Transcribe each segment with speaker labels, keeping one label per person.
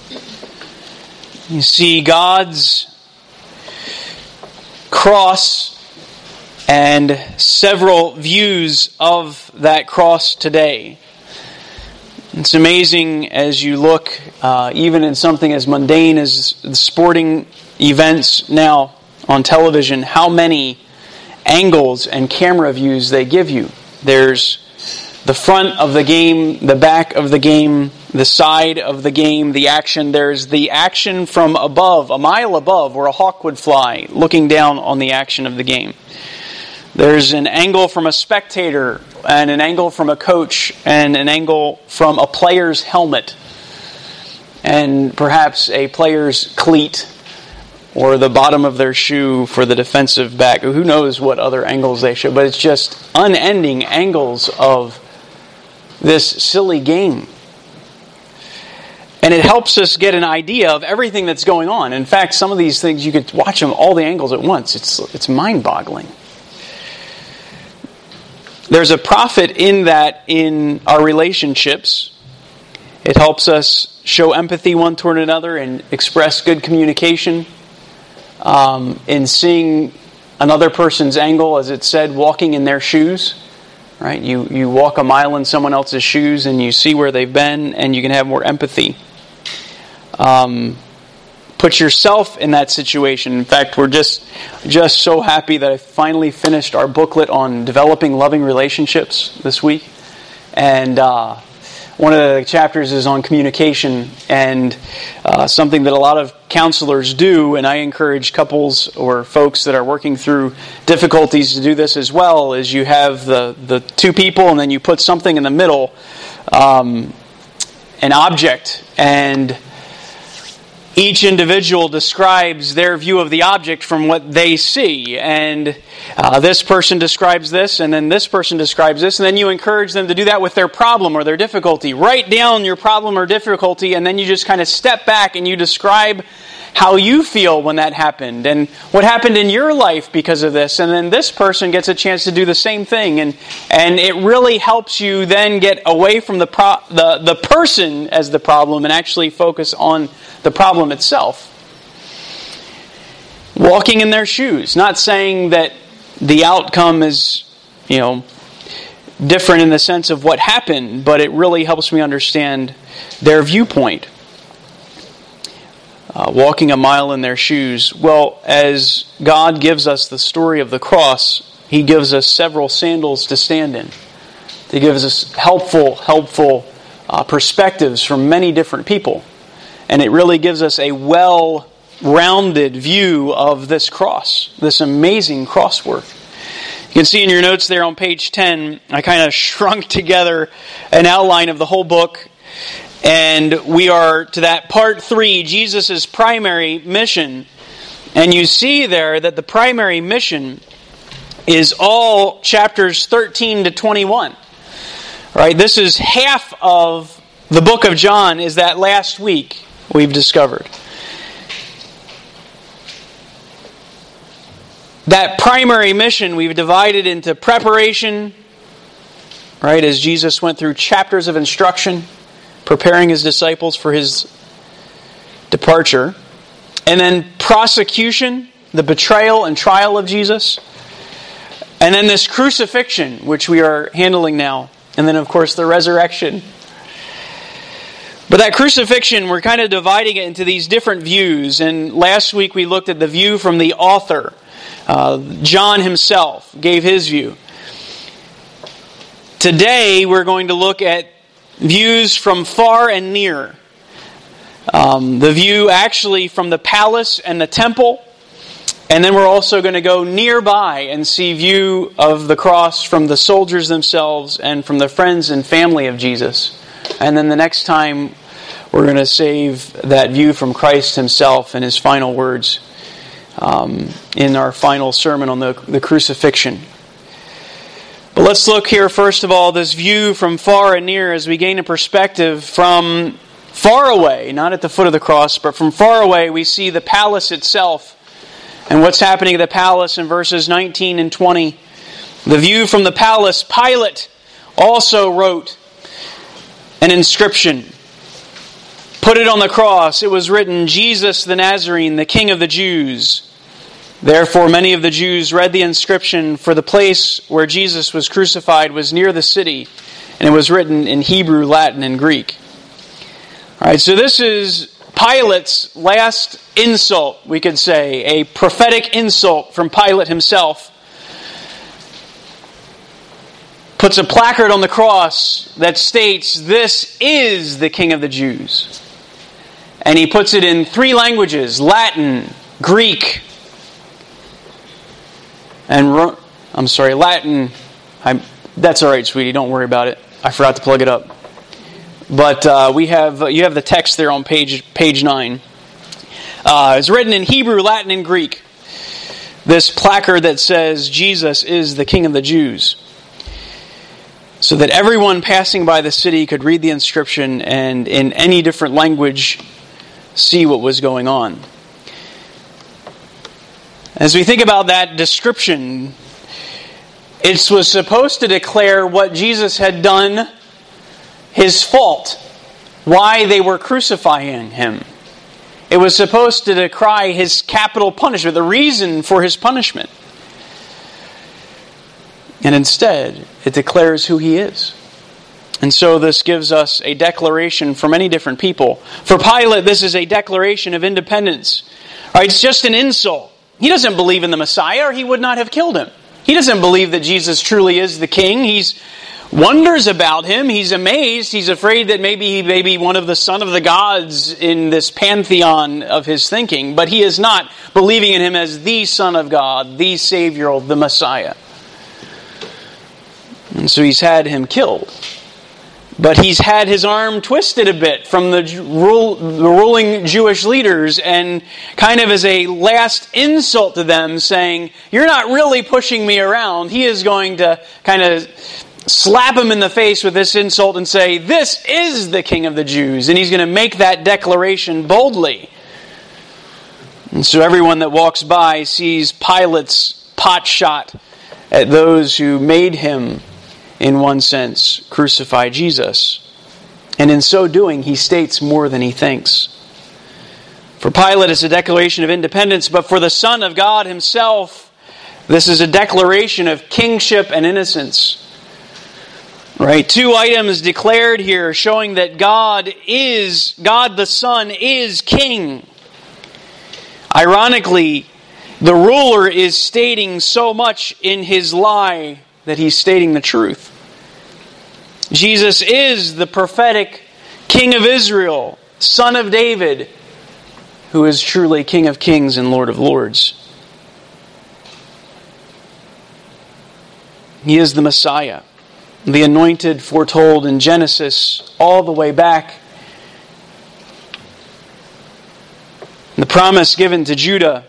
Speaker 1: You see God's cross and several views of that cross today. It's amazing as you look, even in something as mundane as the sporting events now on television, how many angles and camera views they give you. There's the front of the game, the back of the game, the side of the game, the action. There's the action from above, a mile above, where a hawk would fly, looking down on the action of the game. There's an angle from a spectator, and an angle from a coach, and an angle from a player's helmet, and perhaps a player's cleat, or the bottom of their shoe for the defensive back. Who knows what other angles they show, but it's just unending angles of this silly game. And it helps us get an idea of everything that's going on. In fact, some of these things, you could watch them all the angles at once. It's mind-boggling. There's a profit in that in our relationships. It helps us show empathy one toward another and express good communication. In seeing another person's angle, as it said, walking in their shoes. Right? You walk a mile in someone else's shoes and you see where they've been, and you can have more empathy. Put yourself in that situation. In fact, we're just so happy that I finally finished our booklet on developing loving relationships this week. And one of the chapters is on communication, and something that a lot of counselors do, and I encourage couples or folks that are working through difficulties to do this as well, is you have the two people and then you put something in the middle, an object, and each individual describes their view of the object from what they see. And this person describes this, and then this person describes this, and then you encourage them to do that with their problem or their difficulty. Write down your problem or difficulty, and then you just kind of step back and you describe how you feel when that happened, and what happened in your life because of this. And then this person gets a chance to do the same thing, and it really helps you then get away from the person as the problem and actually focus on the problem itself. Walking in their shoes. Not saying that the outcome is, different in the sense of what happened, but it really helps me understand their viewpoint. Walking a mile in their shoes. Well, as God gives us the story of the cross, He gives us several sandals to stand in. He gives us helpful perspectives from many different people. And it really gives us a well-rounded view of this cross, this amazing cross work. You can see in your notes there on page 10, I kind of shrunk together an outline of the whole book. And we are to that part 3, Jesus' primary mission. And you see there that the primary mission is all chapters 13 to 21. Right? This is half of the book of John, is that last week we've discovered. That primary mission we've divided into preparation, right, as Jesus went through chapters of instruction, preparing His disciples for His departure. And then prosecution, the betrayal and trial of Jesus. And then this crucifixion, which we are handling now. And then, of course, the resurrection. But that crucifixion, we're kind of dividing it into these different views. And last week we looked at the view from the author. John himself gave his view. Today we're going to look at views from far and near. The view actually from the palace and the temple. And then we're also going to go nearby and see view of the cross from the soldiers themselves and from the friends and family of Jesus. And then the next time we're going to save that view from Christ Himself and His final words in our final sermon on the crucifixion. But let's look here first of all, this view from far and near as we gain a perspective from far away, not at the foot of the cross, but from far away we see the palace itself and what's happening at the palace in verses 19 and 20. The view from the palace, Pilate also wrote an inscription. put it on the cross. It was written, Jesus the Nazarene, the King of the Jews. Therefore many of the Jews read the inscription, for the place where Jesus was crucified was near the city, and it was written in Hebrew, Latin, and Greek. All right, so this is Pilate's last insult, we could say, a prophetic insult from Pilate himself. Puts a placard on the cross that states, "This is the King of the Jews." And he puts it in 3 languages, Latin, Greek, and Latin. That's all right, sweetie. Don't worry about it. I forgot to plug it up. But you have the text there on page 9. It's written in Hebrew, Latin, and Greek. This placard that says, "Jesus is the King of the Jews," so that everyone passing by the city could read the inscription and in any different language see what was going on. As we think about that description, it was supposed to declare what Jesus had done, his fault, why they were crucifying him. It was supposed to decry his capital punishment, the reason for his punishment. And instead, it declares who he is. And so this gives us a declaration for many different people. For Pilate, this is a declaration of independence. All right, it's just an insult. He doesn't believe in the Messiah, or he would not have killed him. He doesn't believe that Jesus truly is the king. He wonders about him. He's amazed. He's afraid that maybe he may be one of the son of the gods in this pantheon of his thinking. But he is not believing in him as the Son of God, the Savior, the Messiah. And so he's had him killed. But he's had his arm twisted a bit from the ruling Jewish leaders, and kind of as a last insult to them, saying, "You're not really pushing me around." He is going to kind of slap him in the face with this insult and say, "This is the King of the Jews." And he's going to make that declaration boldly. And so everyone that walks by sees Pilate's pot shot at those who made him, in one sense, crucify Jesus. And in so doing, he states more than he thinks. For Pilate, it's a declaration of independence, but for the Son of God himself, this is a declaration of kingship and innocence. Right? 2 items declared here showing that God the Son is king. Ironically, the ruler is stating so much in his lie that he's stating the truth. Jesus is the prophetic King of Israel, Son of David, who is truly King of Kings and Lord of Lords. He is the Messiah, the anointed foretold in Genesis all the way back. The promise given to Judah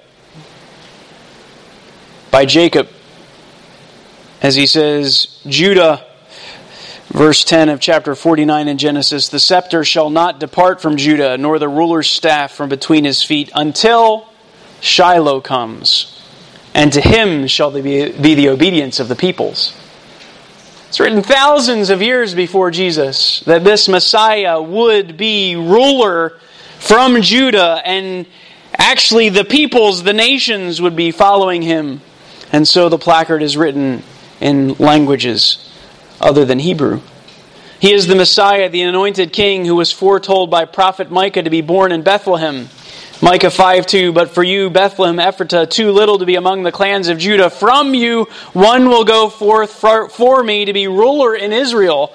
Speaker 1: by Jacob, as he says, Judah, verse 10 of chapter 49 in Genesis, "The scepter shall not depart from Judah, nor the ruler's staff from between his feet, until Shiloh comes, and to him shall be the obedience of the peoples." It's written thousands of years before Jesus that this Messiah would be ruler from Judah, and actually the peoples, the nations, would be following him. And so the placard is written in languages other than Hebrew. He is the Messiah, the anointed king who was foretold by prophet Micah to be born in Bethlehem. Micah 5:2, "But for you, Bethlehem Ephratah, too little to be among the clans of Judah. From you one will go forth for me to be ruler in Israel.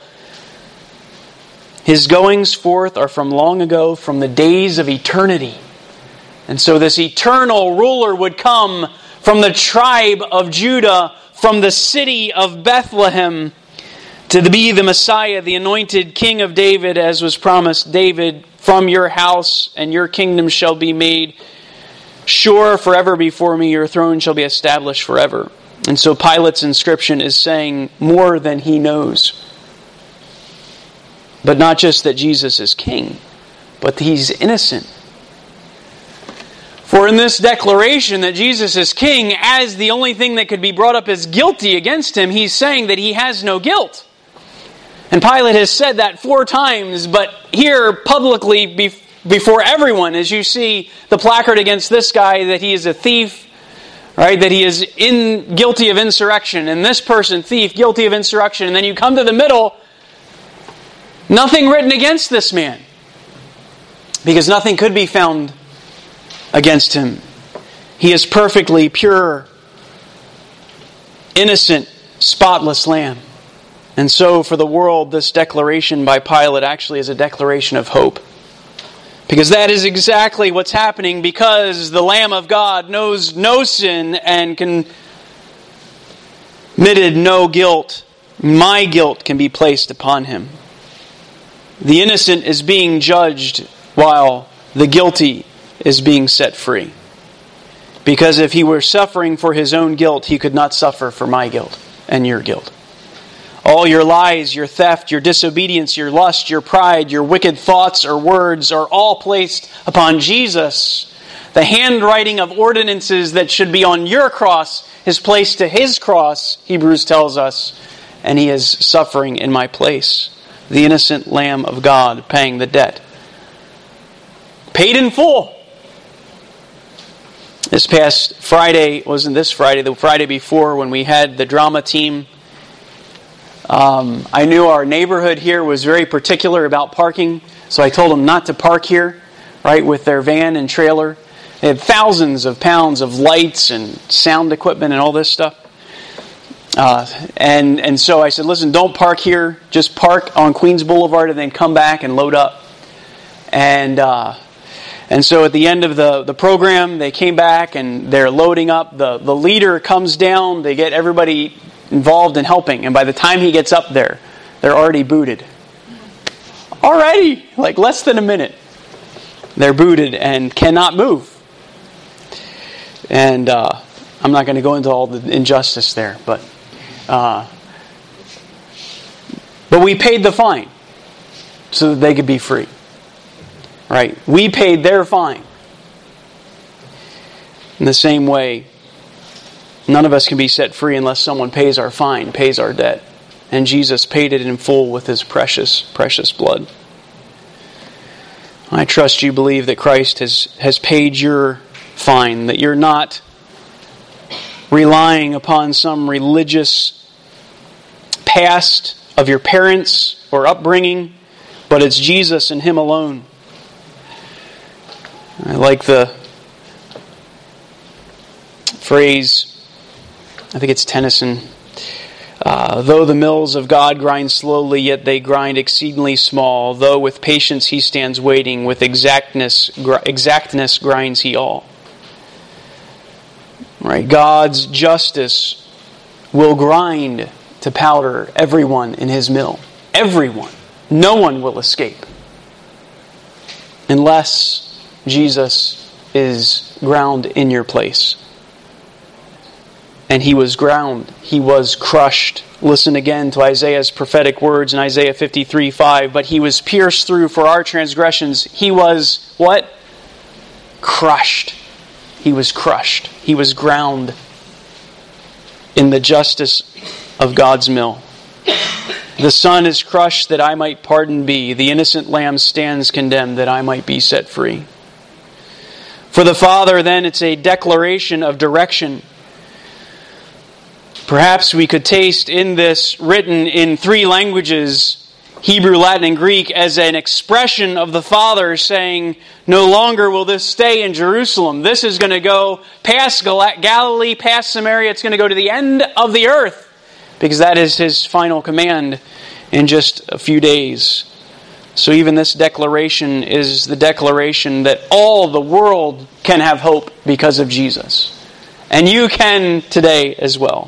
Speaker 1: His goings forth are from long ago, from the days of eternity." And so this eternal ruler would come from the tribe of Judah, from the city of Bethlehem, to be the Messiah, the anointed King of David, as was promised David, "From your house and your kingdom shall be made sure forever before me, your throne shall be established forever." And so Pilate's inscription is saying more than he knows. But not just that Jesus is king, but that he's innocent. For in this declaration that Jesus is king, as the only thing that could be brought up as guilty against him, he's saying that he has no guilt. And Pilate has said that 4 times, but here publicly before everyone as you see the placard against this guy that he is a thief, right? That he is guilty of insurrection, and this person, thief, guilty of insurrection, and then you come to the middle, nothing written against this man, because nothing could be found against him. He is perfectly pure, innocent, spotless lamb. And so for the world, this declaration by Pilate actually is a declaration of hope. Because that is exactly what's happening, because the Lamb of God knows no sin and committed no guilt. My guilt can be placed upon him. The innocent is being judged while the guilty is being set free. Because if he were suffering for his own guilt, he could not suffer for my guilt and your guilt. All your lies, your theft, your disobedience, your lust, your pride, your wicked thoughts or words are all placed upon Jesus. The handwriting of ordinances that should be on your cross is placed to his cross, Hebrews tells us, and he is suffering in my place. The innocent Lamb of God paying the debt. Paid in full. This past Friday, wasn't this Friday, the Friday before when we had the drama team, I knew our neighborhood here was very particular about parking, so I told them not to park here, right, with their van and trailer. They had thousands of pounds of lights and sound equipment and all this stuff. And so I said, listen, don't park here, just park on Queens Boulevard and then come back and load up. And so at the end of the program, they came back and they're loading up. The leader comes down, they get everybody involved in helping, and by the time he gets up there, they're already booted. Already, like less than a minute, they're booted and cannot move. And I'm not going to go into all the injustice there, but we paid the fine so that they could be free. Right? We paid their fine. In the same way, none of us can be set free unless someone pays our fine, pays our debt. And Jesus paid it in full with his precious, precious blood. I trust you believe that Christ has paid your fine, that you're not relying upon some religious past of your parents or upbringing, but it's Jesus and him alone. I like the phrase, I think it's Tennyson, though the mills of God grind slowly, yet they grind exceedingly small. Though with patience he stands waiting, with exactness grinds he all. Right? God's justice will grind to powder everyone in his mill. Everyone. No one will escape. Unless Jesus is ground in your place. And he was ground. He was crushed. Listen again to Isaiah's prophetic words in Isaiah 53:5. But he was pierced through for our transgressions. He was what? Crushed. He was crushed. He was ground in the justice of God's mill. The Son is crushed that I might pardoned be. The innocent Lamb stands condemned that I might be set free. For the Father, then, it's a declaration of direction. Perhaps we could taste in this, written in 3 languages, Hebrew, Latin, and Greek, as an expression of the Father saying, no longer will this stay in Jerusalem. This is going to go past Galilee, past Samaria. It's going to go to the end of the earth, because that is his final command in just a few days. So even this declaration is the declaration that all the world can have hope because of Jesus. And you can today as well.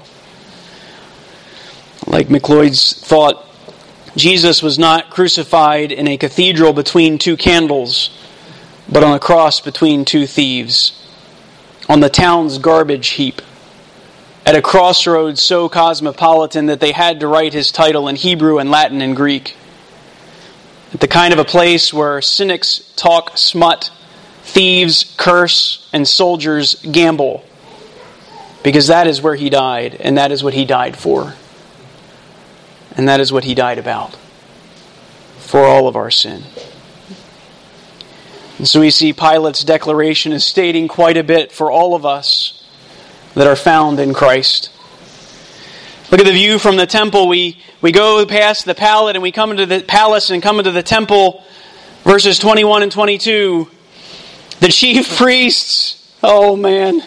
Speaker 1: Like McLeod's thought, Jesus was not crucified in a cathedral between 2 candles, but on a cross between 2 thieves, on the town's garbage heap, at a crossroads so cosmopolitan that they had to write his title in Hebrew and Latin and Greek. At the kind of a place where cynics talk smut, thieves curse, and soldiers gamble. Because that is where he died, and that is what he died for. And that is what he died about. For all of our sin. And so we see Pilate's declaration is stating quite a bit for all of us that are found in Christ. Look at the view from the temple. We go past the palace and we come into the palace and come into the temple. Verses 21 and 22. The chief priests, oh man.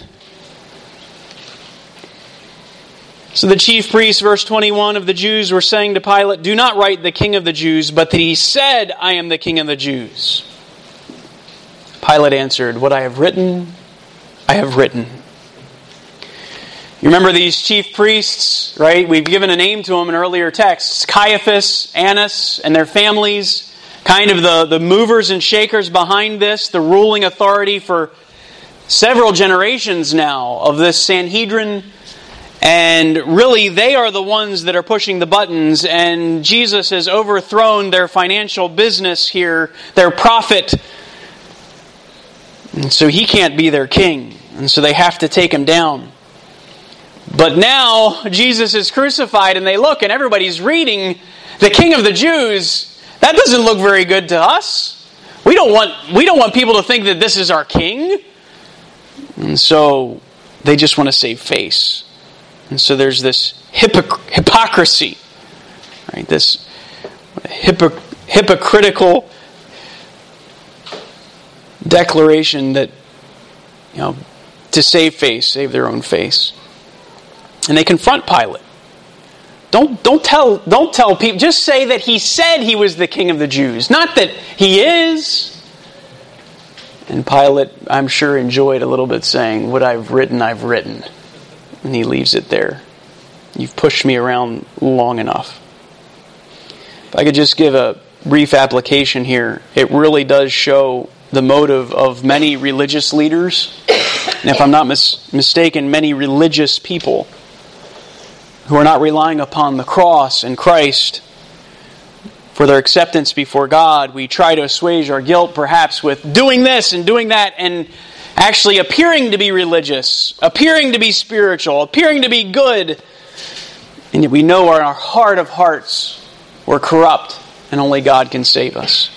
Speaker 1: So the chief priests, verse 21, of the Jews were saying to Pilate, "Do not write the King of the Jews, but that he said, 'I am the King of the Jews.'" Pilate answered, "What I have written, I have written." You remember these chief priests, right? We've given a name to them in earlier texts. Caiaphas, Annas, and their families. Kind of the movers and shakers behind this. The ruling authority for several generations now of this Sanhedrin. And really, they are the ones that are pushing the buttons. And Jesus has overthrown their financial business here, their profit. And so he can't be their king. And so they have to take him down. But now, Jesus is crucified and they look and everybody's reading the King of the Jews. That doesn't look very good to us. We don't want people to think that this is our king. And so they just want to save face. And so there's this hypocrisy. Right? This hypocritical declaration that, to save face, save their own face. And they confront Pilate. Don't tell people. Just say that he said he was the King of the Jews, not that he is. And Pilate, I'm sure, enjoyed a little bit saying, "What I've written, I've written." And he leaves it there. You've pushed me around long enough. If I could just give a brief application here, it really does show the motive of many religious leaders, and if I'm not mistaken, many religious people who are not relying upon the cross and Christ for their acceptance before God. We try to assuage our guilt perhaps with doing this and doing that and actually appearing to be religious, appearing to be spiritual, appearing to be good. And yet we know in our heart of hearts we're corrupt and only God can save us.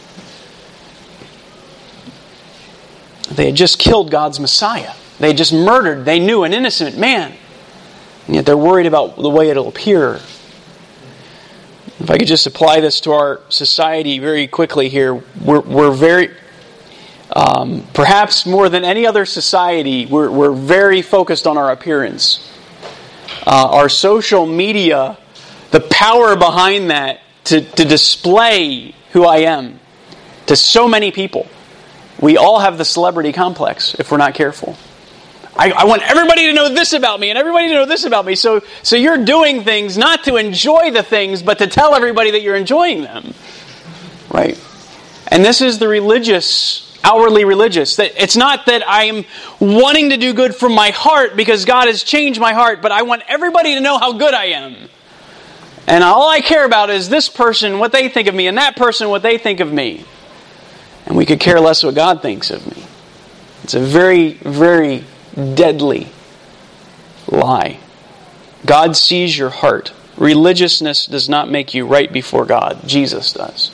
Speaker 1: They had just killed God's Messiah. They had just murdered, they knew, an innocent man. And yet they're worried about the way it'll appear. If I could just apply this to our society very quickly here, we're very, perhaps more than any other society, we're very focused on our appearance. Our social media, the power behind that to display who I am to so many people. We all have the celebrity complex if we're not careful. I want everybody to know this about me and everybody to know this about me. So you're doing things not to enjoy the things, but to tell everybody that you're enjoying them. Right? And this is the religious, outwardly religious. It's not that I'm wanting to do good from my heart because God has changed my heart, but I want everybody to know how good I am. And all I care about is this person, what they think of me, and that person, what they think of me. And we could care less what God thinks of me. It's a very, very deadly lie. God sees your heart. Religiousness does not make you right before God. Jesus does.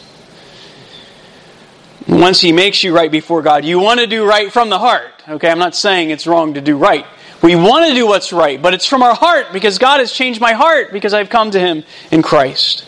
Speaker 1: Once He makes you right before God, you want to do right from the heart. Okay, I'm not saying it's wrong to do right. We want to do what's right, but it's from our heart because God has changed my heart because I've come to Him in Christ.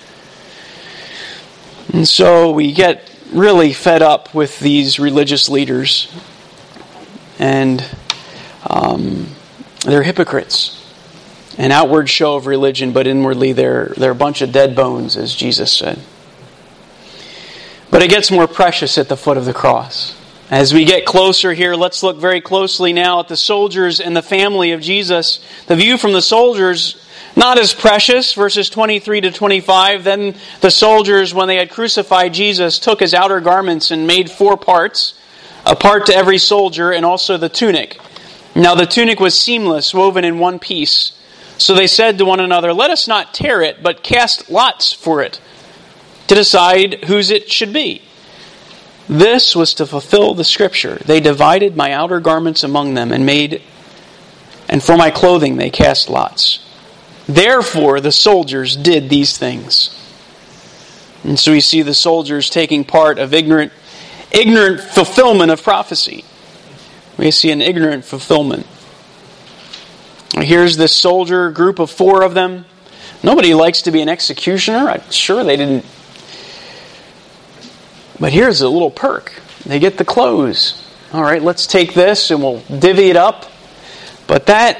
Speaker 1: And so we get really fed up with these religious leaders. And they're hypocrites. An outward show of religion, but inwardly they're a bunch of dead bones, as Jesus said. But it gets more precious at the foot of the cross. As we get closer here, let's look very closely now at the soldiers and the family of Jesus. The view from the soldiers, not as precious, verses 23 to 25. Then the soldiers, when they had crucified Jesus, took His outer garments and made 4 parts, a part to every soldier, and also the tunic. Now the tunic was seamless, woven in one piece. So they said to one another, "Let us not tear it, but cast lots for it, to decide whose it should be." This was to fulfill the scripture. They divided my outer garments among them, and for my clothing they cast lots. Therefore the soldiers did these things. And so we see the soldiers taking part of ignorant ignorant fulfillment of prophecy. We see an ignorant fulfillment. Here's this soldier group of 4 of them. Nobody likes to be an executioner. I'm sure they didn't. But here's a little perk. They get the clothes. All right, let's take this and we'll divvy it up. But that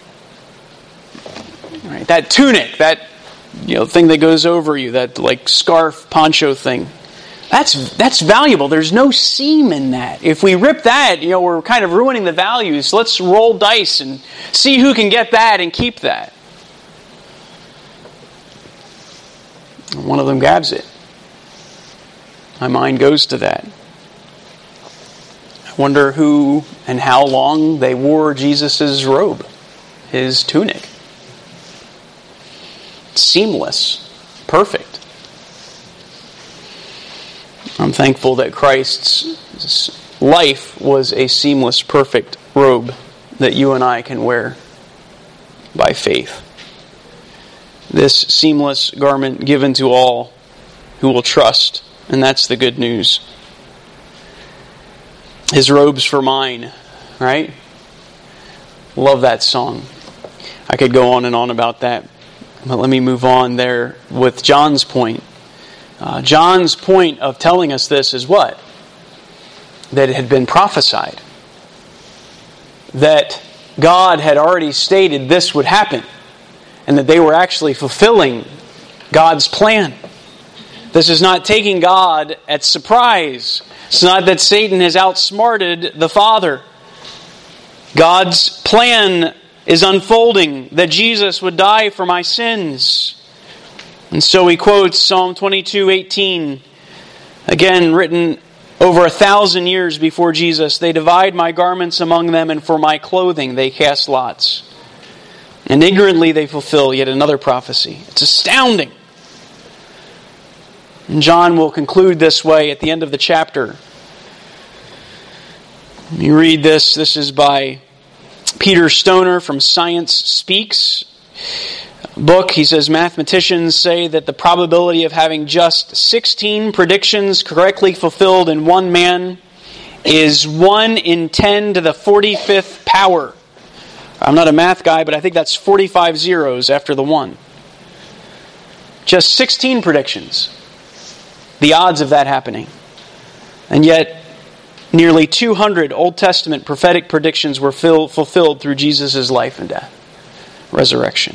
Speaker 1: tunic, that thing that goes over you, that like scarf, poncho thing, that's valuable. There's no seam in that. If we rip that, we're kind of ruining the values. Let's roll dice and see who can get that and keep that. And one of them grabs it. My mind goes to that. I wonder who and how long they wore Jesus' robe, his tunic. Seamless, perfect. I'm thankful that Christ's life was a seamless, perfect robe that you and I can wear by faith. This seamless garment given to all who will trust, and that's the good news. His robes for mine, right? Love that song. I could go on and on about that, but let me move on there with John's point. John's point of telling us this is what? That it had been prophesied. That God had already stated this would happen. And that they were actually fulfilling God's plan. This is not taking God at surprise. It's not that Satan has outsmarted the Father. God's plan is unfolding, that Jesus would die for my sins. And so he quotes Psalm 22:18, again written over 1,000 years before Jesus. They divide my garments among them, and for my clothing they cast lots. And ignorantly they fulfill yet another prophecy. It's astounding. And John will conclude this way at the end of the chapter. You read this. This is by Peter Stoner from Science Speaks book. He says, mathematicians say that the probability of having just 16 predictions correctly fulfilled in one man is 1 in 10 to the 45th power. I'm not a math guy, but I think that's 45 zeros after the 1. Just 16 predictions. The odds of that happening. And yet, nearly 200 Old Testament prophetic predictions were fulfilled through Jesus' life and death, resurrection.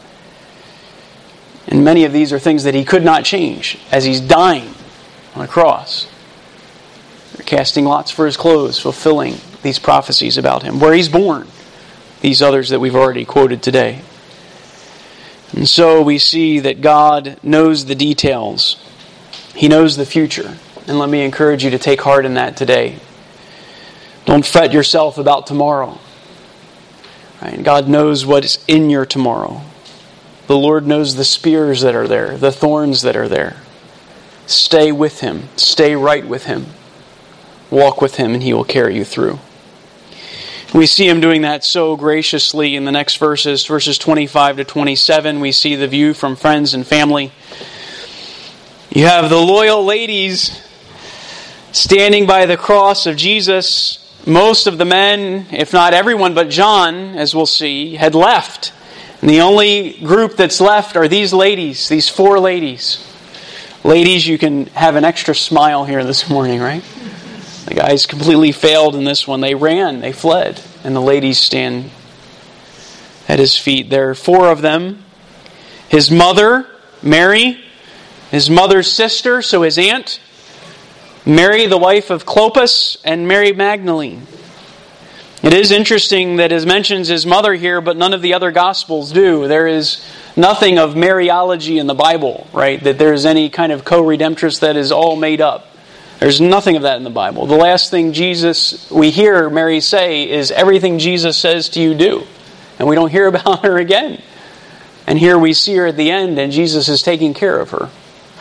Speaker 1: And many of these are things that he could not change as he's dying on a cross. They're casting lots for his clothes, fulfilling these prophecies about him, where he's born. These others that we've already quoted today. And so we see that God knows the details. He knows the future. And let me encourage you to take heart in that today. Don't fret yourself about tomorrow. Right? God knows what is in your tomorrow. The Lord knows the spears that are there, the thorns that are there. Stay with Him. Stay right with Him. Walk with Him and He will carry you through. We see Him doing that so graciously in the next verses 25 to 27. We see the view from friends and family. You have the loyal ladies standing by the cross of Jesus. Most of the men, if not everyone but John, as we'll see, had left. And the only group that's left are these ladies, these 4 ladies. Ladies, you can have an extra smile here this morning, right? The guys completely failed in this one. They ran, they fled, and the ladies stand at His feet. There are 4 of them. His mother, Mary, his mother's sister, so his aunt, Mary, the wife of Clopas, and Mary Magdalene. It is interesting that it mentions his mother here, but none of the other Gospels do. There is nothing of Mariology in the Bible, right? That there is any kind of co-redemptress that is all made up. There's nothing of that in the Bible. The last thing we hear Mary say is, everything Jesus says to you, do. And we don't hear about her again. And here we see her at the end, and Jesus is taking care of her.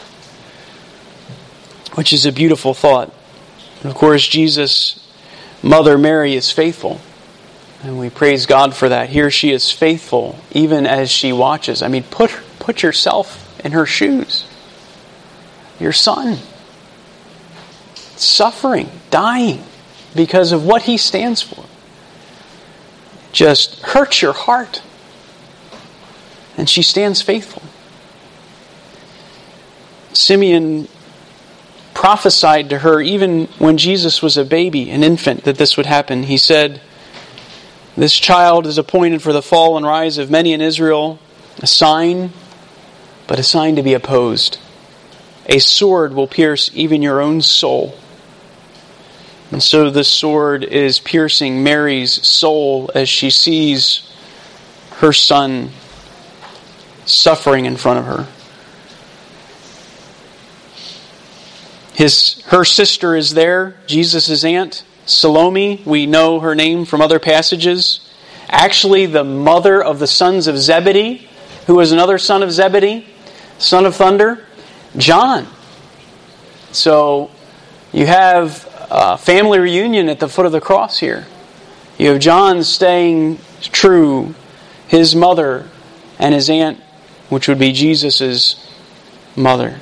Speaker 1: Which is a beautiful thought. And of course, Jesus' mother Mary is faithful. And we praise God for that. Here she is faithful, even as she watches. I mean, put yourself in her shoes. Your son. suffering, dying because of what he stands for. Just hurts your heart. And she stands faithful. Simeon prophesied to her even when Jesus was a baby, an infant, that this would happen. He said, "This child is appointed for the fall and rise of many in Israel, a sign, but a sign to be opposed. A sword will pierce even your own soul." And so this sword is piercing Mary's soul as she sees her son suffering in front of her. Her sister is there, Jesus' aunt, Salome. We know her name from other passages. Actually, the mother of the sons of Zebedee, who was another son of Zebedee, son of thunder, John. So you have a family reunion at the foot of the cross here. You have John staying true, his mother, and his aunt, which would be Jesus' mother.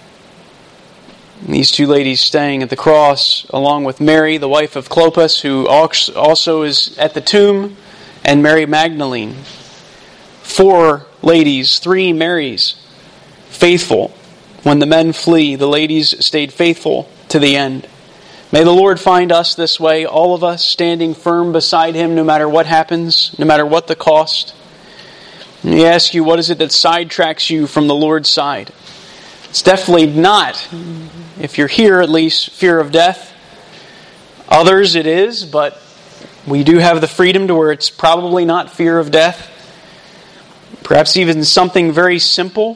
Speaker 1: These two ladies staying at the cross, along with Mary, the wife of Clopas, who also is at the tomb, and Mary Magdalene. 4 ladies, 3 Marys, faithful. When the men flee, the ladies stayed faithful to the end. May the Lord find us this way, all of us standing firm beside Him no matter what happens, no matter what the cost. Let me ask you, what is it that sidetracks you from the Lord's side? It's definitely not, if you're here at least, fear of death. Others it is, but we do have the freedom to where it's probably not fear of death. Perhaps even something very simple.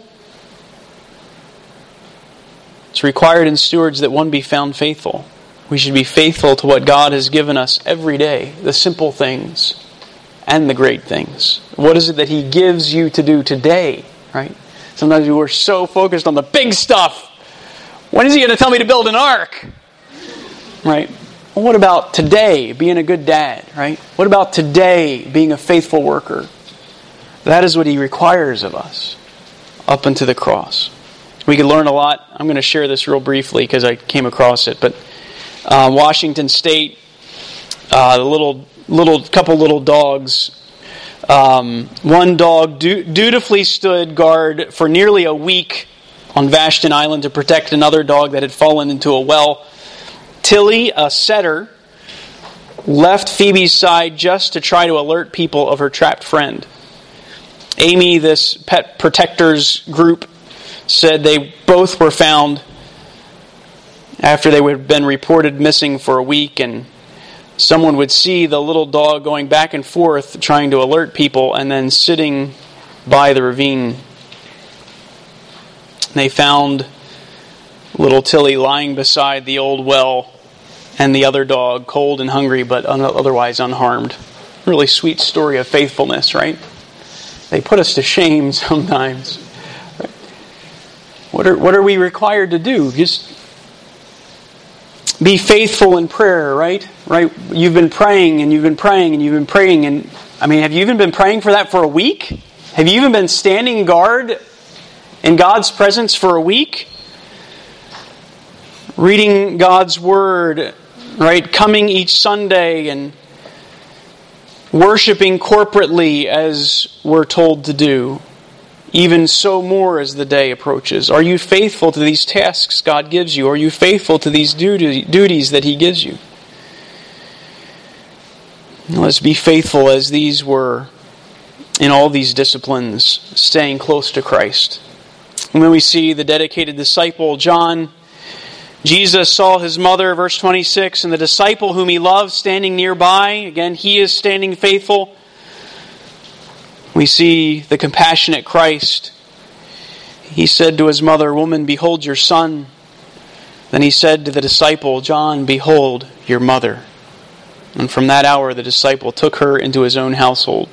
Speaker 1: It's required in stewards that one be found faithful. We should be faithful to what God has given us every day, the simple things and the great things. What is it that He gives you to do today, right? Sometimes we're so focused on the big stuff. When is He going to tell me to build an ark? Right? Well, what about today, being a good dad, right? What about today, being a faithful worker? That is what He requires of us, up unto the cross. We could learn a lot. I'm going to share this real briefly because I came across it. But Washington State, the couple little dogs. One dog dutifully stood guard for nearly a week on Vashton Island to protect another dog that had fallen into a well. Tilly, a setter, left Phoebe's side just to try to alert people of her trapped friend. Amy, this pet protectors group, said they both were found after they had been reported missing for a week, and someone would see the little dog going back and forth trying to alert people and then sitting by the ravine. They found little Tilly lying beside the old well and the other dog, cold and hungry but otherwise unharmed. Really sweet story of faithfulness, right? They put us to shame sometimes. Right? What are we required to do? Just be faithful in prayer, right? Right? You've been praying and you've been praying and you've been praying, and have you even been praying for that for a week? Have you even been standing guard in God's presence for a week? Reading God's Word, right? Coming each Sunday and worshiping corporately as we're told to do. Even so more as the day approaches. Are you faithful to these tasks God gives you? Are you faithful to these duties that He gives you? Let's be faithful as these were in all these disciplines, staying close to Christ. And when we see the dedicated disciple, John, Jesus saw his mother, verse 26, and the disciple whom he loved standing nearby. Again, he is standing faithful. We see the compassionate Christ. He said to his mother, "Woman, behold your son." Then he said to the disciple, "John, behold your mother." And from that hour the disciple took her into his own household.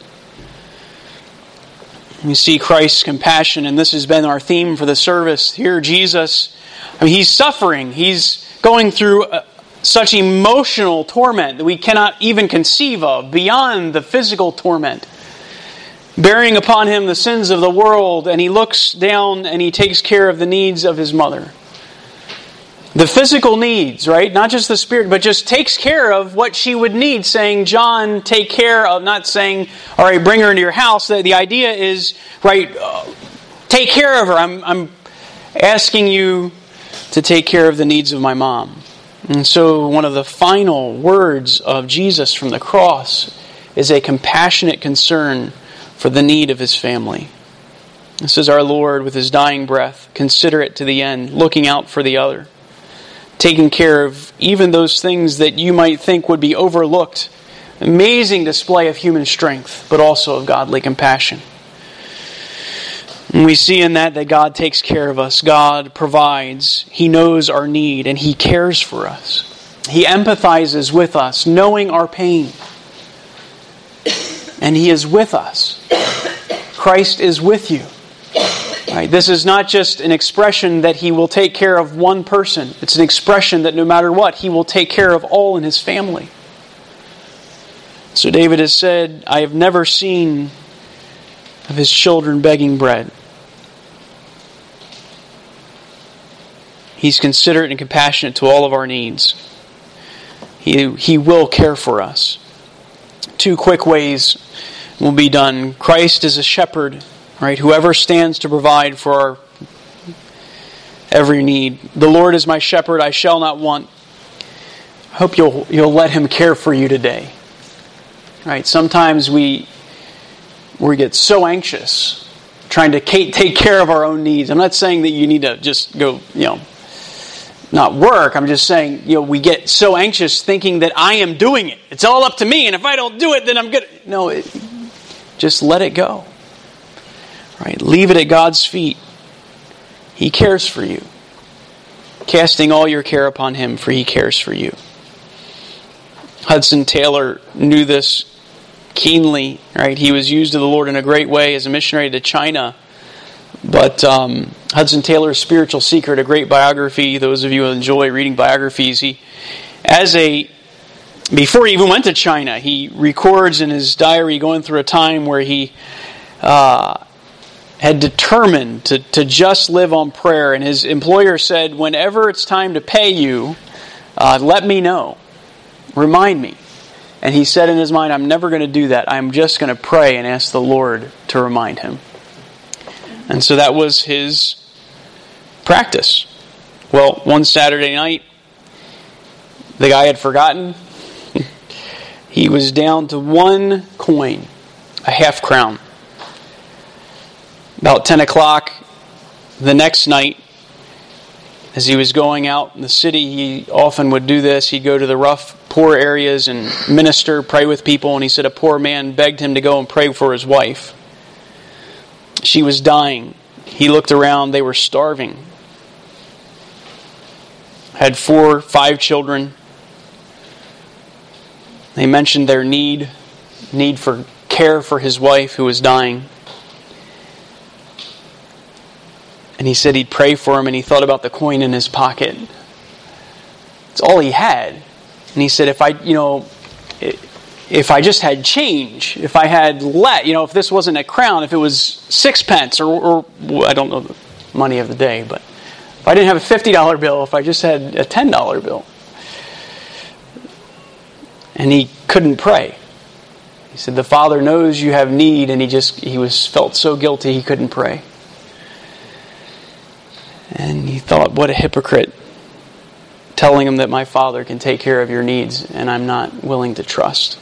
Speaker 1: We see Christ's compassion, and this has been our theme for the service. Here Jesus, He's suffering. He's going through such emotional torment that we cannot even conceive of, beyond the physical torment. Bearing upon Him the sins of the world, and He looks down and He takes care of the needs of His mother. the physical needs, right? Not just the spirit, but just takes care of what she would need, saying, John, take care of, not saying, all right, bring her into your house. The idea is, right, take care of her. I'm asking you to take care of the needs of my mom. And so one of the final words of Jesus from the cross is a compassionate concern for the need of his family. This is our Lord with his dying breath, considerate to the end, looking out for the other, taking care of even those things that you might think would be overlooked. Amazing display of human strength, but also of godly compassion. And we see in that God takes care of us. God provides. He knows our need, and He cares for us. He empathizes with us, knowing our pain. And He is with us. Christ is with you. Right? This is not just an expression that He will take care of one person. It's an expression that no matter what, He will take care of all in His family. So David has said, I have never seen of his children begging bread. He's considerate and compassionate to all of our needs. He will care for us. 2 quick ways will be done. Christ is a shepherd, right? Whoever stands to provide for our every need. The Lord is my shepherd, I shall not want. I hope you'll let Him care for you today. Right? Sometimes we get so anxious trying to take care of our own needs. I'm not saying that you need to just go, not work. I'm just saying, we get so anxious thinking that I am doing it. It's all up to me, and if I don't do it, then I'm good. No, just let it go. Right? Leave it at God's feet. He cares for you. Casting all your care upon Him, for He cares for you. Hudson Taylor knew this keenly. Right? He was used of the Lord in a great way as a missionary to China. But Hudson Taylor's Spiritual Secret, a great biography. Those of you who enjoy reading biographies, before he even went to China, he records in his diary going through a time where he had determined to just live on prayer. And his employer said, whenever it's time to pay you, let me know. Remind me. And he said in his mind, I'm never going to do that. I'm just going to pray and ask the Lord to remind him. And so that was his practice. Well, one Saturday night, the guy had forgotten. He was down to one coin, a half crown. About 10 o'clock the next night, as he was going out in the city, he often would do this. He'd go to the rough, poor areas and minister, pray with people. And he said a poor man begged him to go and pray for his wife. She was dying. He looked around. They were starving. Had 4, 5 children. They mentioned their need for care for his wife who was dying. And he said he'd pray for him, and he thought about the coin in his pocket. It's all he had. And he said, if I just had change, if I had if this wasn't a crown, if it was 6 pence or I don't know the money of the day, but if I didn't have a $50 bill, if I just had a $10 bill. And he couldn't pray. He said, the Father knows you have need, and he felt so guilty he couldn't pray. And he thought, what a hypocrite, telling him that my Father can take care of your needs, and I'm not willing to trust.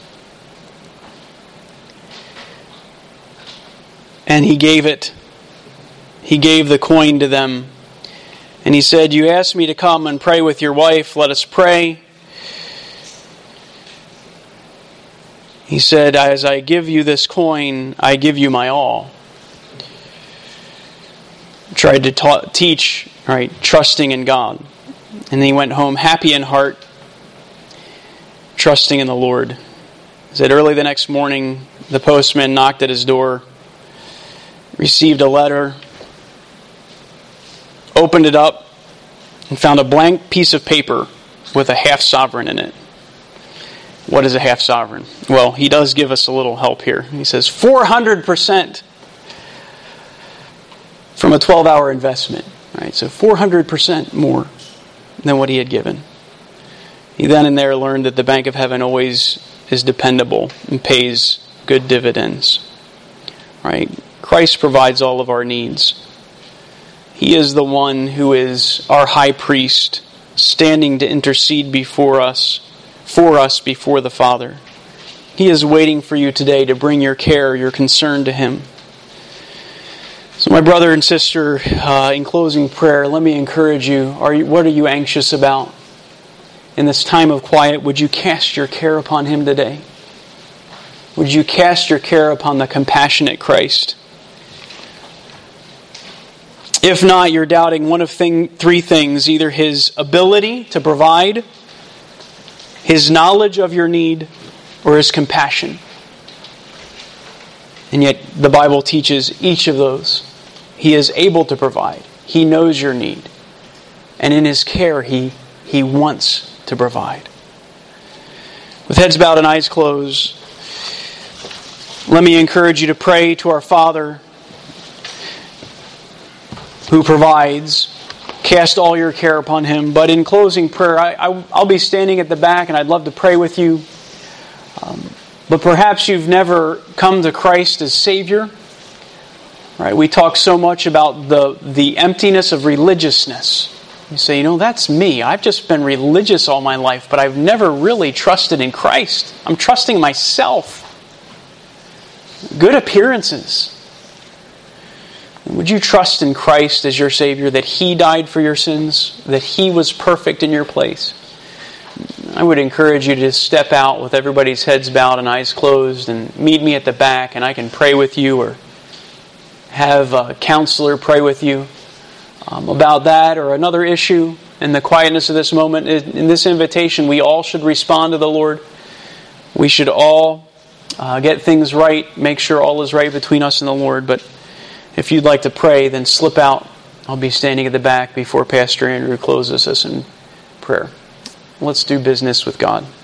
Speaker 1: And he gave it. He gave the coin to them. And he said, you asked me to come and pray with your wife. Let us pray. He said, as I give you this coin, I give you my all. Tried to teach, right, trusting in God. And he went home happy in heart, trusting in the Lord. He said early the next morning, the postman knocked at his door, received a letter, opened it up, and found a blank piece of paper with a half sovereign in it. What is a half sovereign? Well, he does give us a little help here. He says 400% from a 12-hour investment. Right? So 400% more than what he had given. He then and there learned that the bank of heaven always is dependable and pays good dividends. Right? Christ provides all of our needs. He is the one who is our high priest, standing to intercede for us before the Father. He is waiting for you today to bring your care, your concern to Him. So my brother and sister, in closing prayer, let me encourage you. What are you anxious about? In this time of quiet, would you cast your care upon Him today? Would you cast your care upon the compassionate Christ? If not, you're doubting one of three things: either His ability to provide, His knowledge of your need, or His compassion. And yet the Bible teaches each of those. He is able to provide. He knows your need. And in His care, He wants to provide. With heads bowed and eyes closed, let me encourage you to pray to our Father who provides. Cast all your care upon Him. But in closing prayer, I'll be standing at the back and I'd love to pray with you. But perhaps you've never come to Christ as Savior. Right? We talk so much about the emptiness of religiousness. You say, that's me. I've just been religious all my life, but I've never really trusted in Christ. I'm trusting myself. Good appearances. Would you trust in Christ as your Savior, that He died for your sins, that He was perfect in your place? I would encourage you to step out with everybody's heads bowed and eyes closed and meet me at the back, and I can pray with you or have a counselor pray with you about that or another issue. In the quietness of this moment, in this invitation, we all should respond to the Lord. We should all get things right, make sure all is right between us and the Lord. But if you'd like to pray, then slip out. I'll be standing at the back before Pastor Andrew closes us in prayer. Let's do business with God.